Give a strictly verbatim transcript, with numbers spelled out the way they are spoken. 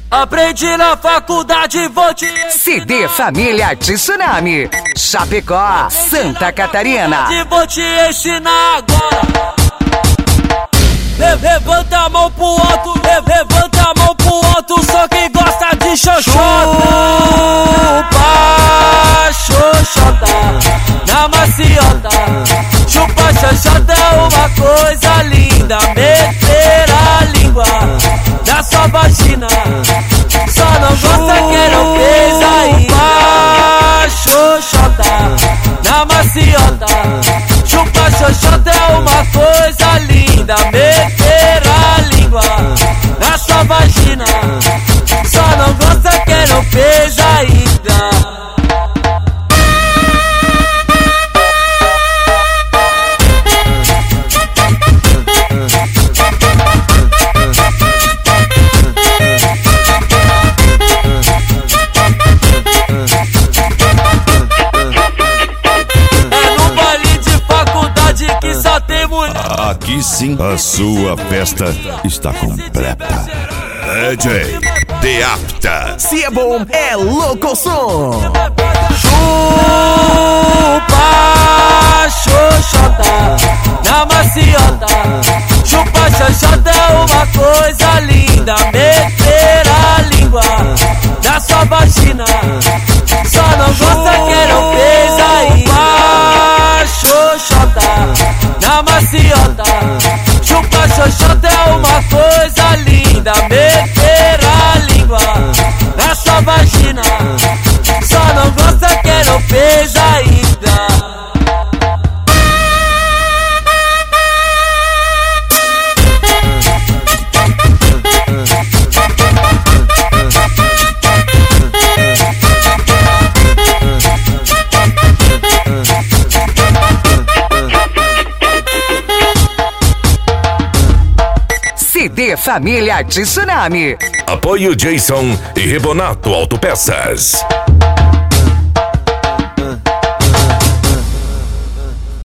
Aprendi na faculdade, vou te C D Família Tsunami, Chapecó, Santa Catarina. Vou te ensinar agora. Levanta a mão pro alto, levanta a mão pro alto, só quem gosta de xoxota. Chupa xoxota na maciota. Chupa xoxota é uma coisa linda. Meter a língua na sua vagina, só não gosta quem não fez ainda. Xoxota na maciota. Chupa xoxota é uma coisa linda. Meter a língua na sua vagina, só não gosta quem não fez ainda. Aqui sim, a sua festa está completa. D J The Apta. Se é bom, é louco som. Chupa xoxota na maciota. Chupa xoxota é uma coisa linda. Meter a língua na sua vagina, só não gosta quem não fez ainda. Xoxota na maciota. Chupa xoxota é uma coisa linda. Meter a língua na sua vagina, só não gosta quem não fez ainda. C D Família Tsunami. Apoio Jason e Rebonato Autopeças.